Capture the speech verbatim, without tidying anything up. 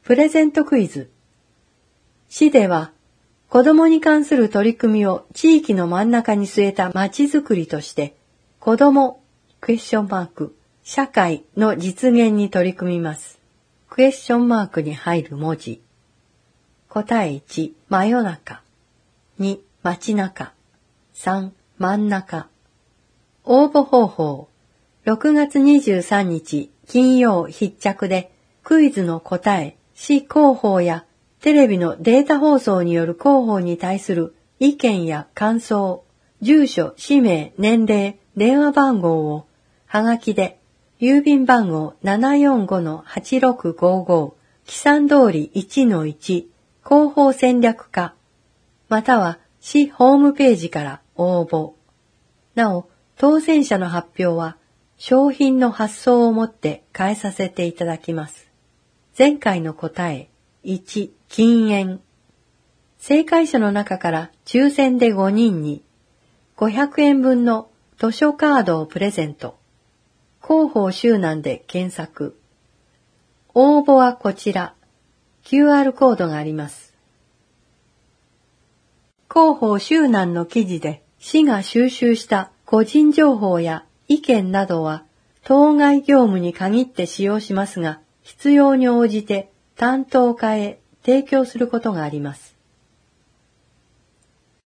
プレゼントクイズ。市では、子どもに関する取り組みを地域の真ん中に据えたまちづくりとして、子ども、クエスチョンマーク、社会の実現に取り組みます。クエスチョンマークに入る文字。答えいち、真夜中。に、街中。さん、真ん中。応募方法。ろくがつにじゅうさんにち金曜必着で、クイズの答え、市広報やテレビのデータ放送による広報に対する意見や感想、住所、氏名、年齢、電話番号をはがきで、郵便番号 ななよんごのはちろくごご、記算通り いちのいち、広報戦略課、または市ホームページから応募。なお、当選者の発表は、商品の発送をもって変えさせていただきます。前回の答え、いち、禁煙。正解者の中から抽選でごにんに、ごひゃくえんぶんの図書カードをプレゼント。広報周南で検索。応募はこちら。キューアール コードがあります。広報周南の記事で市が収集した個人情報や意見などは当該業務に限って使用しますが、必要に応じて担当課へ提供することがあります。